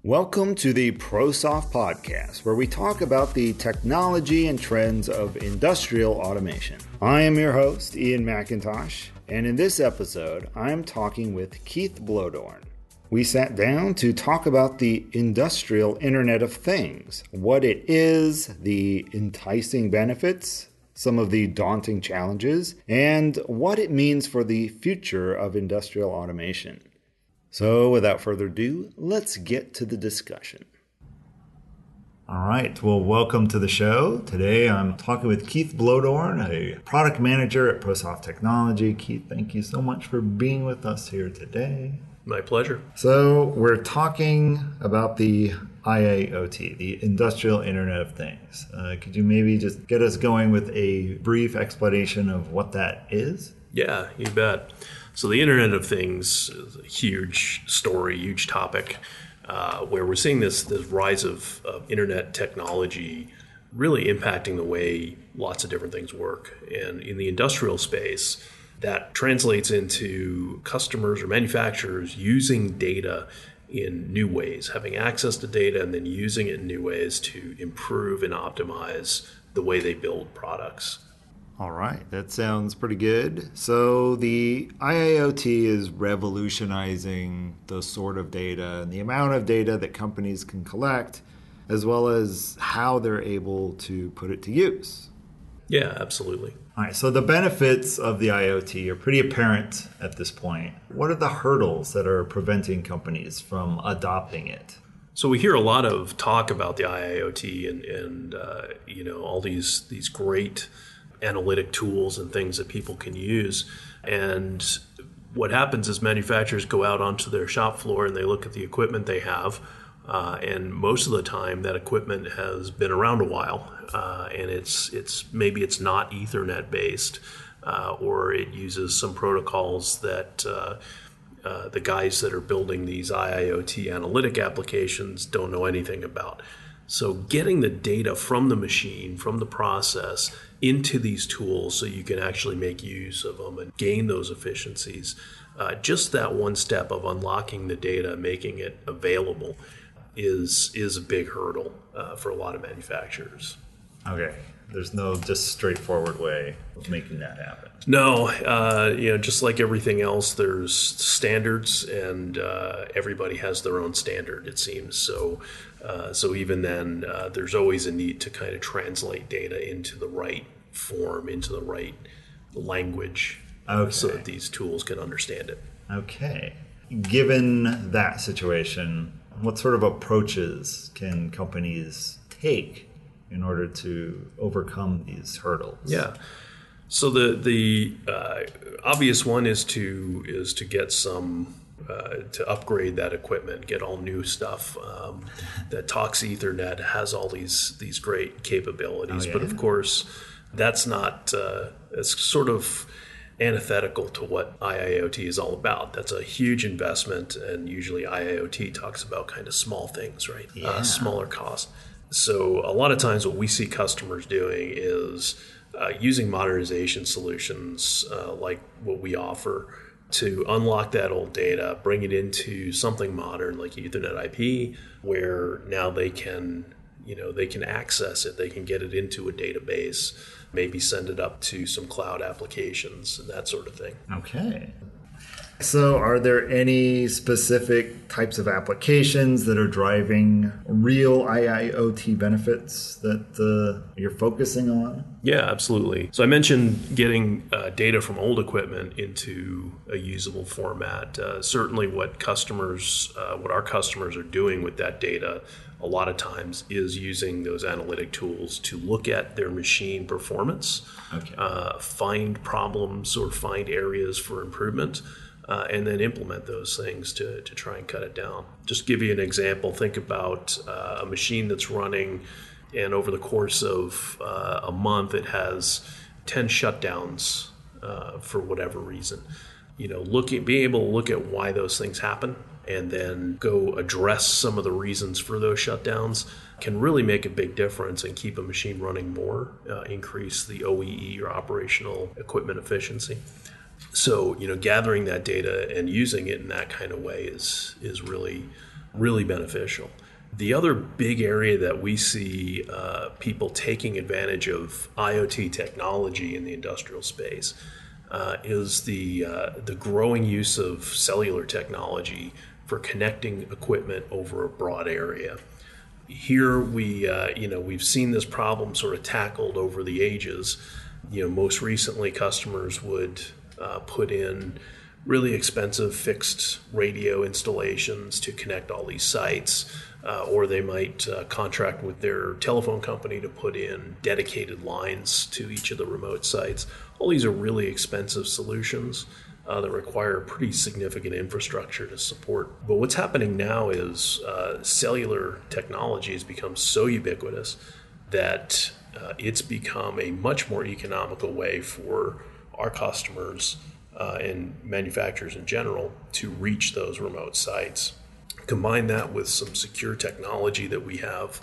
Welcome to the ProSoft Podcast, where we talk about the technology and trends of industrial automation. I am your host, Ian McIntosh, and in this episode, I'm talking with Keith Blodorn. We sat down to talk about the industrial Internet of Things, what it is, the enticing benefits, some of the daunting challenges, and what it means for the future of industrial automation. So without further ado, let's get to the discussion. All right, well, welcome to the show. Today I'm talking with Keith Blodorn, a product manager at ProSoft Technology. Keith, thank you so much for being with us here today. My pleasure. So we're talking about the IIoT, the Industrial Internet of Things. Could you maybe just get us going with a brief explanation of what that is? Yeah, you bet. So the Internet of Things is a huge story, huge topic, where we're seeing this rise of internet technology really impacting the way lots of different things work. And in the industrial space, that translates into customers or manufacturers using data in new ways, having access to data and then using it in new ways to improve and optimize the way they build products. All right, that sounds pretty good. So the IIoT is revolutionizing the sort of data and the amount of data that companies can collect, as well as how they're able to put it to use. Yeah, absolutely. All right, so the benefits of the IoT are pretty apparent at this point. What are the hurdles that are preventing companies from adopting it? So we hear a lot of talk about the IIoT and all these great analytic tools and things that people can use. And what happens is manufacturers go out onto their shop floor and they look at the equipment they have. And most of the time that equipment has been around a while. And maybe it's not Ethernet based, or it uses some protocols that the guys that are building these IIoT analytic applications don't know anything about. So getting the data from the machine, from the process, into these tools so you can actually make use of them and gain those efficiencies, just that one step of unlocking the data, making it available, is a big hurdle for a lot of manufacturers. Okay. There's no just straightforward way of making that happen. No, just like everything else, there's standards, and everybody has their own standard, it seems. So even then, there's always a need to kind of translate data into the right form, into the right language, so that these tools can understand it. Okay. Given that situation, what sort of approaches can companies take in order to overcome these hurdles? Yeah. So the obvious one is to get some to upgrade that equipment, get all new stuff that talks Ethernet, has all these great capabilities. But of course, that's not it's sort of antithetical to what IIoT is all about. That's a huge investment, and usually IIoT talks about kind of small things, right? Smaller cost. So a lot of times what we see customers doing is using modernization solutions like what we offer to unlock that old data, bring it into something modern like Ethernet IP, where now they can access it, they can get it into a database, maybe send it up to some cloud applications and that sort of thing. Okay. So are there any specific types of applications that are driving real IIoT benefits that you're focusing on? Yeah, absolutely. So I mentioned getting data from old equipment into a usable format. Certainly what our customers are doing with that data a lot of times is using those analytic tools to look at their machine performance, find problems or find areas for improvement, and then implement those things to try and cut it down. Just give you an example. Think about a machine that's running, and over the course of a month, it has 10 shutdowns for whatever reason. Being able to look at why those things happen and then go address some of the reasons for those shutdowns can really make a big difference and keep a machine running more, increase the OEE, or operational equipment efficiency. So, gathering that data and using it in that kind of way is really really beneficial. The other big area that we see people taking advantage of IoT technology in the industrial space is the growing use of cellular technology for connecting equipment over a broad area. Here we've seen this problem sort of tackled over the ages. Most recently, customers would put in really expensive fixed radio installations to connect all these sites, or they might contract with their telephone company to put in dedicated lines to each of the remote sites. All these are really expensive solutions that require pretty significant infrastructure to support. But what's happening now is cellular technology has become so ubiquitous that it's become a much more economical way for our customers and manufacturers in general to reach those remote sites. Combine that with some secure technology that we have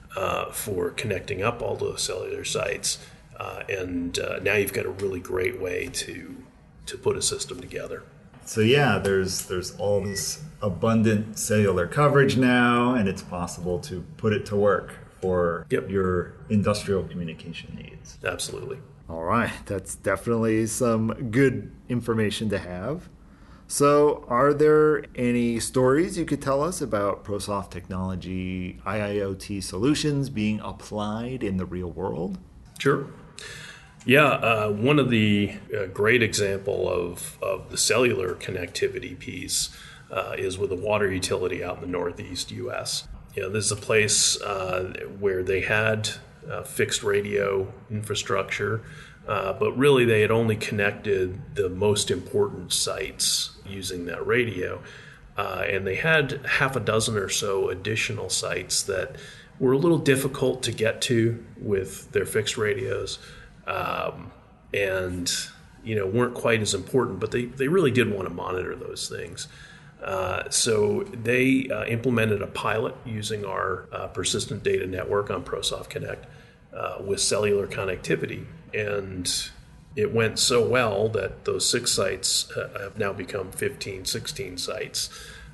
for connecting up all those cellular sites, and now you've got a really great way to put a system together. So yeah, there's all this abundant cellular coverage now, and it's possible to put it to work for your industrial communication needs. Absolutely. All right, that's definitely some good information to have. So are there any stories you could tell us about ProSoft technology, IIoT solutions being applied in the real world? Sure. Yeah, one of the great example of the cellular connectivity piece is with a water utility out in the Northeast U.S. This is a place where they had fixed radio infrastructure, but really they had only connected the most important sites using that radio. And they had half a dozen or so additional sites that were a little difficult to get to with their fixed radios, and weren't quite as important, but they really did want to monitor those things. So they implemented a pilot using our persistent data network on ProSoft Connect with cellular connectivity, and it went so well that those 6 sites have now become 15, 16 sites.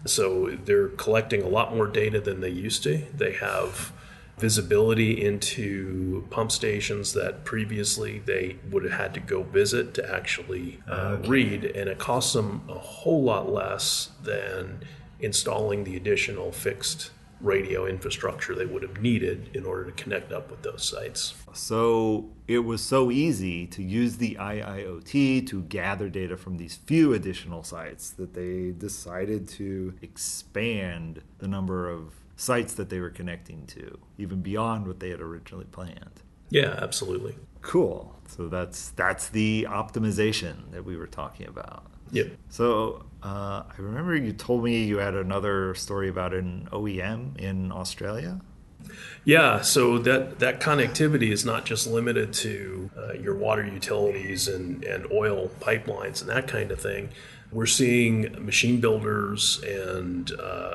So they're collecting a lot more data than they used to. They have visibility into pump stations that previously they would have had to go visit to actually read, and it costs them a whole lot less than installing the additional fixed radio infrastructure they would have needed in order to connect up with those sites. So it was so easy to use the IIoT to gather data from these few additional sites that they decided to expand the number of sites that they were connecting to, even beyond what they had originally planned. Yeah, absolutely. Cool. So that's the optimization that we were talking about. Yep. So I remember you told me you had another story about an OEM in Australia. Yeah, so that connectivity is not just limited to your water utilities and oil pipelines and that kind of thing. We're seeing machine builders and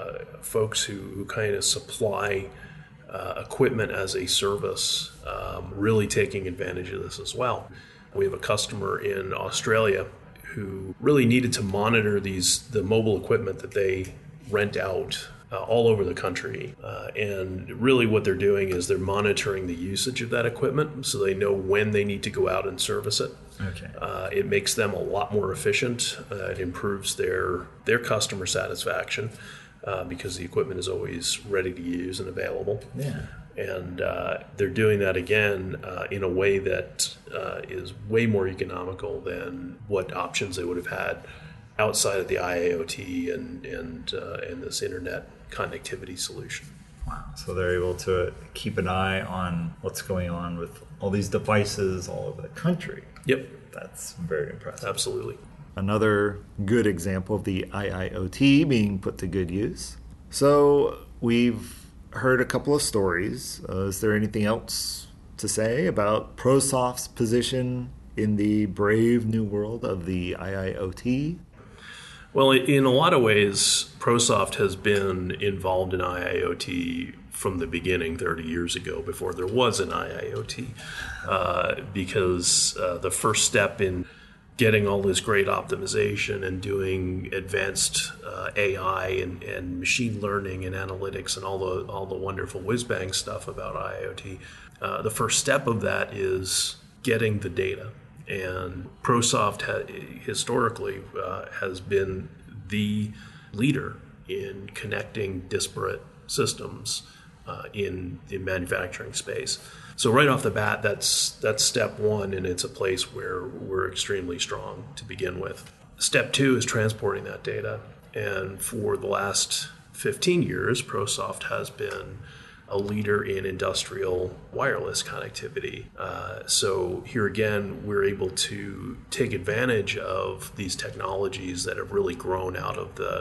folks who kind of supply equipment as a service really taking advantage of this as well. We have a customer in Australia who really needed to monitor the mobile equipment that they rent out all over the country. And really what they're doing is they're monitoring the usage of that equipment so they know when they need to go out and service it. Okay. It makes them a lot more efficient. It improves their customer satisfaction because the equipment is always ready to use and available. Yeah. And they're doing that again in a way that is way more economical than what options they would have had outside of the IIoT and this internet connectivity solution. Wow. So they're able to keep an eye on what's going on with all these devices all over the country. Yep. That's very impressive. Absolutely. Another good example of the IIoT being put to good use. So we've heard a couple of stories. Is there anything else to say about ProSoft's position in the brave new world of the IIoT? Well, in a lot of ways, ProSoft has been involved in IIoT from the beginning 30 years ago, before there was an IIoT, because the first step in getting all this great optimization and doing advanced AI and machine learning and analytics and all the wonderful whiz-bang stuff about IIoT. The first step of that is getting the data. And ProSoft historically has been the leader in connecting disparate systems in the manufacturing space. So right off the bat, that's step one, and it's a place where we're extremely strong to begin with. Step two is transporting that data. And for the last 15 years, ProSoft has been a leader in industrial wireless connectivity. So here again, we're able to take advantage of these technologies that have really grown out of the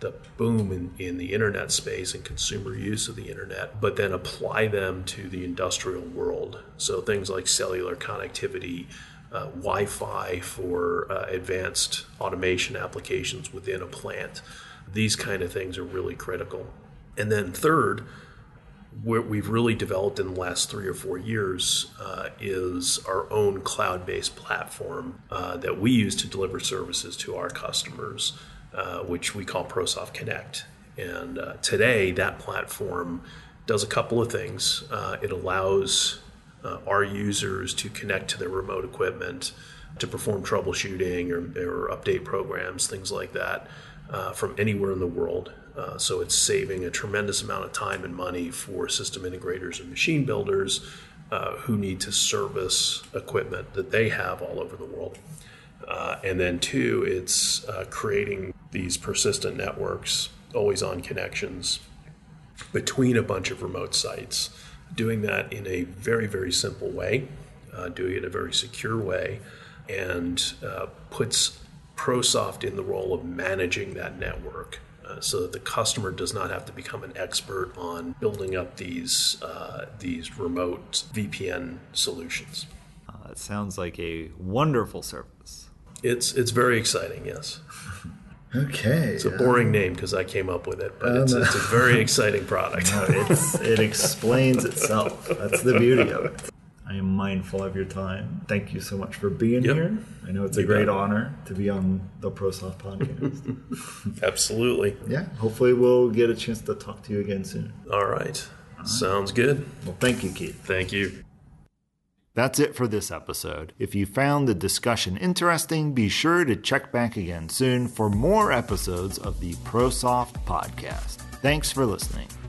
boom in the internet space and consumer use of the internet, but then apply them to the industrial world. So things like cellular connectivity, Wi-Fi for advanced automation applications within a plant. These kind of things are really critical. And then third, what we've really developed in the last 3 or 4 years is our own cloud-based platform that we use to deliver services to our customers, which we call ProSoft Connect. And today, that platform does a couple of things. It allows our users to connect to their remote equipment, to perform troubleshooting or update programs, things like that, from anywhere in the world. So it's saving a tremendous amount of time and money for system integrators and machine builders who need to service equipment that they have all over the world. And then two, it's creating these persistent networks, always-on connections between a bunch of remote sites, doing that in a very, very simple way, doing it in a very secure way, and puts ProSoft in the role of managing that network so that the customer does not have to become an expert on building up these remote VPN solutions. It sounds like a wonderful service. It's very exciting, yes. Okay. It's a boring name because I came up with it, but it's a very exciting product. No, it explains itself. That's the beauty of it. I am mindful of your time. Thank you so much for being here. I know it's a great honor to be on the ProSoft podcast. Absolutely. Yeah. Hopefully we'll get a chance to talk to you again soon. All right. Sounds good. Well, thank you, Keith. Thank you. That's it for this episode. If you found the discussion interesting, be sure to check back again soon for more episodes of the ProSoft podcast. Thanks for listening.